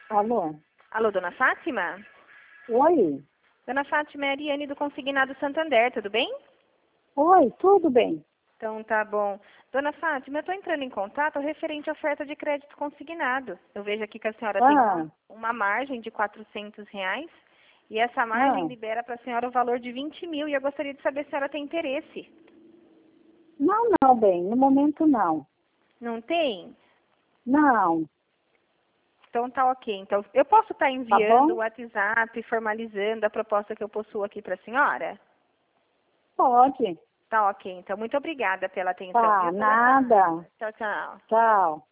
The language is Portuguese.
Alô? Alô, dona Fátima? Oi? Dona Fátima, é a Ariane do Consignado Santander, tudo bem? Oi, tudo bem? Então tá bom. Dona Fátima, eu estou entrando em contato referente à oferta de crédito consignado. Eu vejo aqui que a senhora tem uma margem de R$ 400 e essa margem libera para a senhora o valor de 20 mil e eu gostaria de saber se a senhora tem interesse. Não, bem, no momento não. Não tem? Não, Então tá ok. Então eu posso estar tá enviando o bom? WhatsApp, formalizando a proposta que eu possuo aqui para a senhora? Pode. Tá ok. Então muito obrigada pela atenção, Tá, viu, dona Fátima? nada. Tchau, tchau. Tchau.